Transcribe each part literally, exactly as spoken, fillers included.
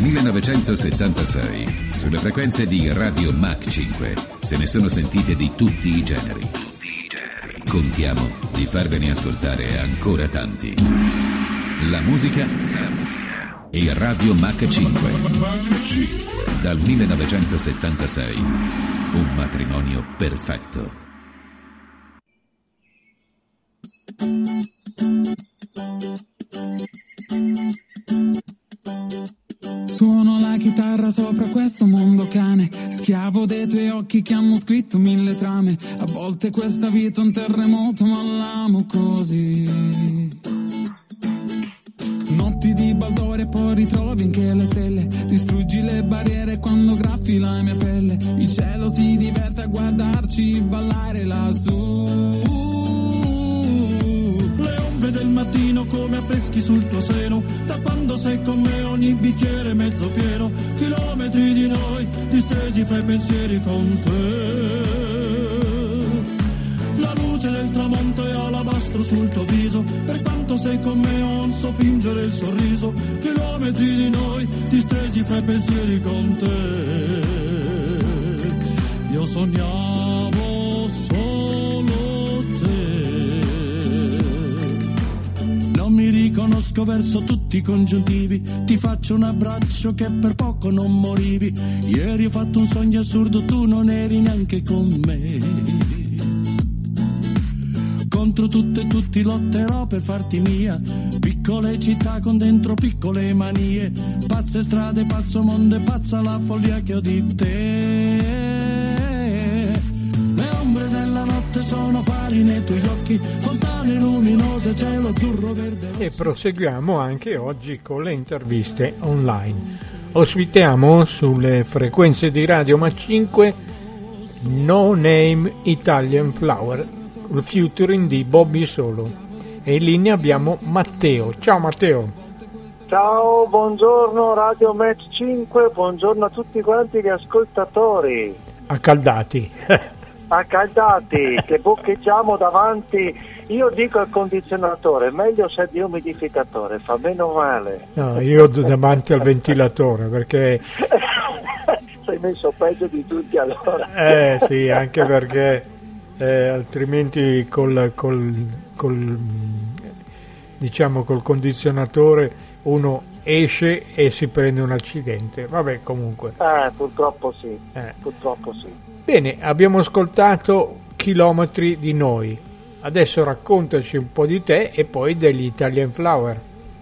millenovecentosettantasei, sulle frequenze di Radio Mach cinque, se ne sono sentite di tutti i generi. Contiamo di farvene ascoltare ancora tanti. La musica e Radio Mach cinque. Dal millenovecentosettantasei, un matrimonio perfetto. Suono la chitarra sopra questo mondo cane, schiavo dei tuoi occhi che hanno scritto mille trame. A volte questa vita è un terremoto, ma l'amo così. Notti di baldoria e poi ritrovi anche le stelle. Distruggi le barriere quando graffi la mia pelle. Il cielo si diverte a guardarci ballare lassù. Le ombre del mattino come affreschi sul tuo seno, da quando sei con me ogni bicchiere mezzo pieno. Chilometri di noi distesi fra i pensieri con te. La luce del tramonto è alabastro sul tuo viso, per quanto sei con me non so fingere il sorriso. Chilometri di noi distesi fra i pensieri con te. Io sognavo solo te. Non mi riconosco verso tutti i congiuntivi, ti faccio un abbraccio che per poco non morivi. Ieri ho fatto un sogno assurdo, tu non eri neanche con me. Contro tutte e tutti lotterò per farti mia. Piccole città con dentro piccole manie, pazze strade, pazzo mondo e pazza la follia che ho di te. Le ombre della notte sono fari nei tuoi occhi, fontane luminose, cielo azzurro verde. E proseguiamo anche oggi con le interviste online. Ospitiamo sulle frequenze di Radio Mach cinque No Name Italian Flower, il featuring di Bobby Solo. E in linea abbiamo Matteo. Ciao Matteo. Ciao, buongiorno Radio Mach cinque, buongiorno a tutti quanti gli ascoltatori. Accaldati. Accaldati, che boccheggiamo davanti. Io dico al condizionatore, meglio se di umidificatore, fa meno male. No, io davanti al ventilatore perché... Sei messo peggio di tutti allora. Eh sì, anche perché... Eh, altrimenti col, col, col diciamo col condizionatore uno esce e si prende un accidente. Vabbè, comunque eh, purtroppo sì eh. purtroppo sì. Bene, abbiamo ascoltato Chilometri di noi, adesso raccontaci un po' di te e poi degli Italian Flower.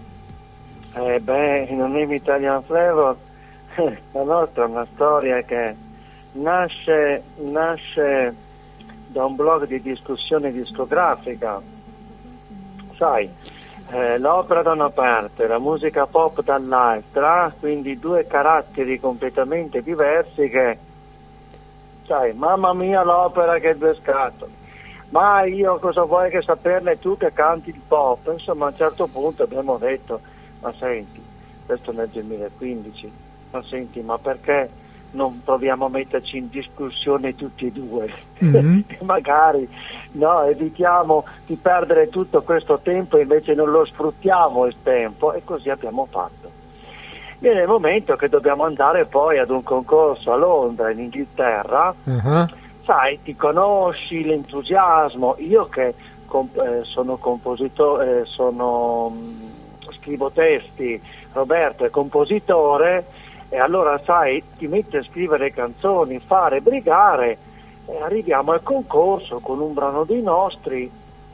Eh beh, non è Italian Flower. La nostra è una storia che nasce nasce da un blog di discussione discografica. Sai, eh, l'opera da una parte, la musica pop dall'altra, quindi due caratteri completamente diversi che, sai, mamma mia l'opera che due scatoli, ma io cosa vuoi che saperne tu che canti il pop? Insomma, a un certo punto abbiamo detto, ma senti, questo nel duemilaquindici, ma senti, ma perché non proviamo a metterci in discussione tutti e due? Mm-hmm. Magari no, evitiamo di perdere tutto questo tempo e invece non lo sfruttiamo il tempo, e così abbiamo fatto. Viene il momento che dobbiamo andare poi ad un concorso a Londra, in Inghilterra. Uh-huh. Sai, ti conosci l'entusiasmo, io che comp- eh, sono compositore, eh, sono mh, scrivo testi, Roberto è compositore. E allora, sai, ti metti a scrivere canzoni, fare, brigare, e arriviamo al concorso con un brano dei nostri,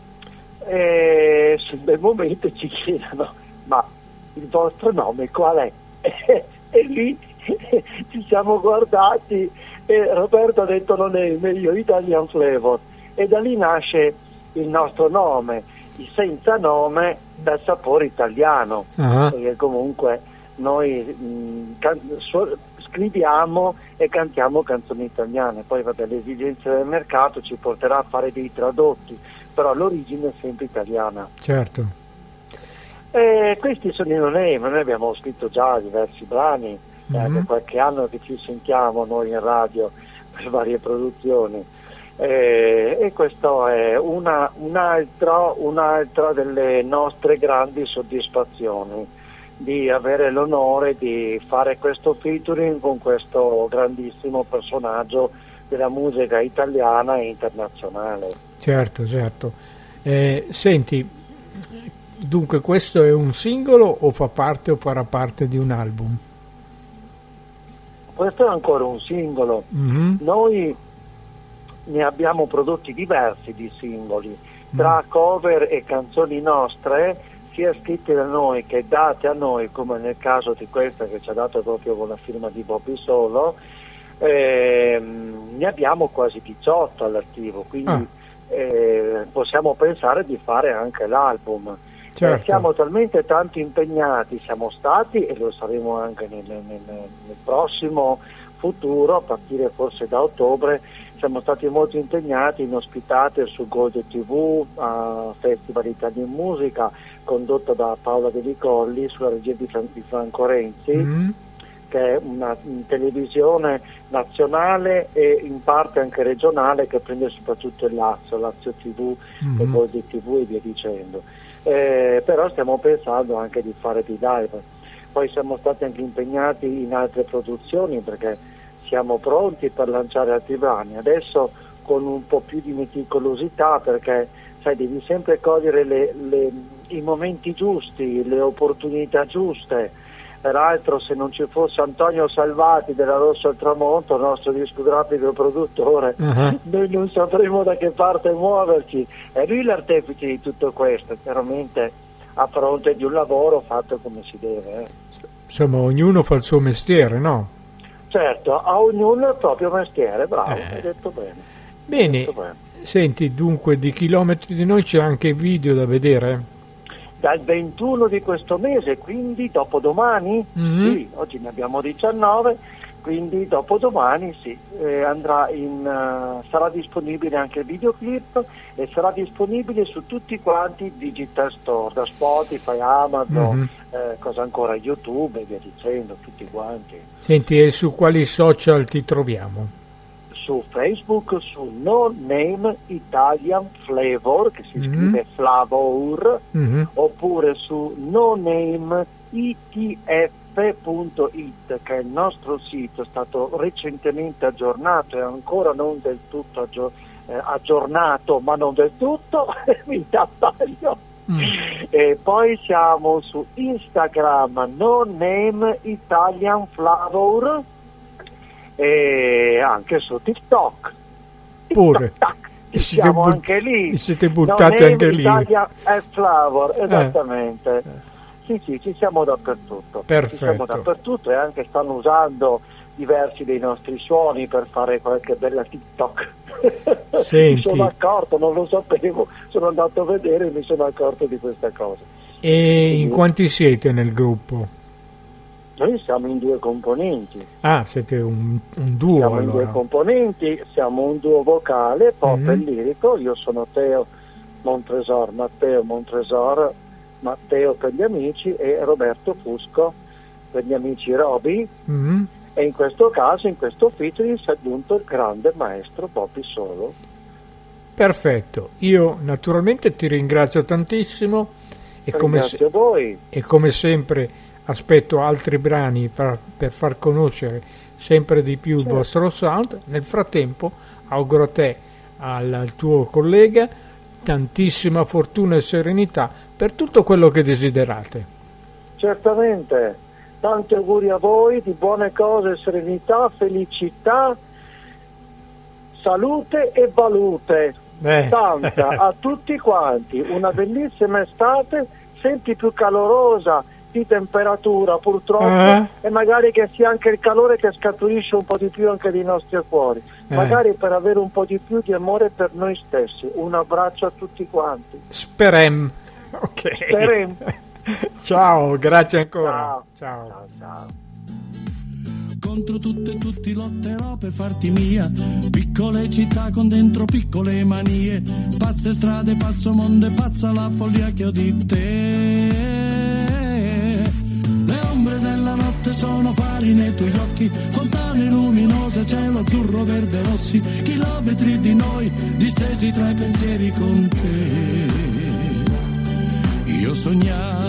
e sul bel momento ci chiedono, ma il vostro nome qual è? E, e lì ci siamo guardati e Roberto ha detto non è io, Italian Flavor, e da lì nasce il nostro nome, il senza nome dal sapore italiano, uh-huh. Perché comunque noi mh, can- su- scriviamo e cantiamo canzoni italiane, poi vabbè, le esigenze del mercato ci porterà a fare dei tradotti, però l'origine è sempre italiana. Certo. E questi sono i No Name, noi abbiamo scritto già diversi brani, mm-hmm. eh, qualche anno che ci sentiamo noi in radio per varie produzioni, e, e questo è una, un'altra, un'altra delle nostre grandi soddisfazioni. di avere l'onore di fare questo featuring con questo grandissimo personaggio della musica italiana e internazionale. Certo, certo. Eh, senti, dunque questo è un singolo o fa parte o farà parte di un album? Questo è ancora un singolo. Mm-hmm. Noi ne abbiamo prodotti diversi di singoli, tra mm. cover e canzoni nostre, sia scritte da noi che date a noi, come nel caso di questa che ci ha dato proprio con la firma di Bobby Solo. Ehm, ne abbiamo quasi diciotto all'attivo, quindi ah. eh, possiamo pensare di fare anche l'album. Certo. Eh, siamo talmente tanto impegnati, siamo stati e lo saremo anche nel, nel, nel prossimo futuro, a partire forse da ottobre, siamo stati molto impegnati in ospitate su Gold tivù, a Festival Italia in Musica, condotto da Paola De Ricolli, sulla regia di, Fran- di Franco Renzi, mm. che è una televisione nazionale e in parte anche regionale che prende soprattutto il Lazio, Lazio tivù mm-hmm. e Gold tivù e via dicendo. Eh, però stiamo pensando anche di fare di live. Poi siamo stati anche impegnati in altre produzioni perché siamo pronti per lanciare altri brani, adesso con un po' più di meticolosità, perché sai, devi sempre cogliere le, le, i momenti giusti, le opportunità giuste. Peraltro, se non ci fosse Antonio Salvati della Rosso al Tramonto, il nostro discografico e produttore, uh-huh. noi non sapremo da che parte muoverci. È lui l'artefice di tutto questo, chiaramente a fronte di un lavoro fatto come si deve. Eh. Insomma, ognuno fa il suo mestiere, no? Certo, a ognuno il proprio mestiere, bravo, eh. hai detto bene. Bene, detto bene. Senti, dunque di Chilometri di Noi c'è anche video da vedere? Dal ventuno di questo mese, quindi dopodomani, mm-hmm. sì, oggi ne abbiamo diciannove, quindi dopodomani sì, eh, andrà in, uh, sarà disponibile anche il videoclip e sarà disponibile su tutti quanti i digital store, da Spotify, Amazon, mm-hmm. eh, cosa ancora, YouTube e via dicendo, tutti quanti. Senti, e su quali social ti troviamo? Su Facebook, su No Name Italian Flavor, che si mm-hmm. scrive Flavor, mm-hmm. oppure su no name i t f punto i t, che è il nostro sito, è stato recentemente aggiornato e ancora non del tutto aggior- eh, aggiornato, ma non del tutto, mi taglio. Mm. E poi siamo su Instagram No Name Italian Flavor, e anche su TikTok. Pure ci siamo but- anche lì. Siete buttati no anche lì. Italia è Flavor, esattamente. Eh. Sì, sì, ci siamo dappertutto. Perfetto. Ci siamo dappertutto e anche stanno usando diversi dei nostri suoni per fare qualche bella TikTok. Senti. Mi sono accorto, non lo sapevo, sono andato a vedere e mi sono accorto di questa cosa. E quindi, in quanti siete nel gruppo? Noi siamo in due componenti. Ah, siete un, un duo. Siamo allora. in due componenti, siamo un duo vocale, pop mm-hmm. e lirico. Io sono Teo Montresor, Matteo Montresor, Matteo per gli amici e Roberto Fusco per gli amici Roby. Mm-hmm. E in questo caso, in questo featuring, si è aggiunto il grande maestro Bobby Solo. Perfetto, io naturalmente ti ringrazio tantissimo e come, se- a voi. e come sempre aspetto altri brani per, per far conoscere sempre di più certo. il vostro sound. Nel frattempo auguro a te, al, al tuo collega, tantissima fortuna e serenità per tutto quello che desiderate. Certamente, tanti auguri a voi di buone cose, serenità, felicità, salute e valute, eh. tanta a tutti quanti, una bellissima estate, sempre più calorosa di temperatura purtroppo, eh. e magari che sia anche il calore che scaturisce un po' di più anche dei nostri cuori, eh. magari per avere un po' di più di amore per noi stessi. Un abbraccio a tutti quanti. Sperem. Ok. Sperem. Ciao, grazie ancora. Ciao. Ciao. Ciao, ciao. Contro tutto e tutti lotterò per farti mia. Piccole città con dentro piccole manie, pazze strade, pazzo mondo e pazza la follia che ho di te. Le ombre della notte sono fari nei tuoi occhi, fontane luminose, cielo azzurro, verde, rossi, chilometri di noi distesi tra i pensieri con te. Io sognavo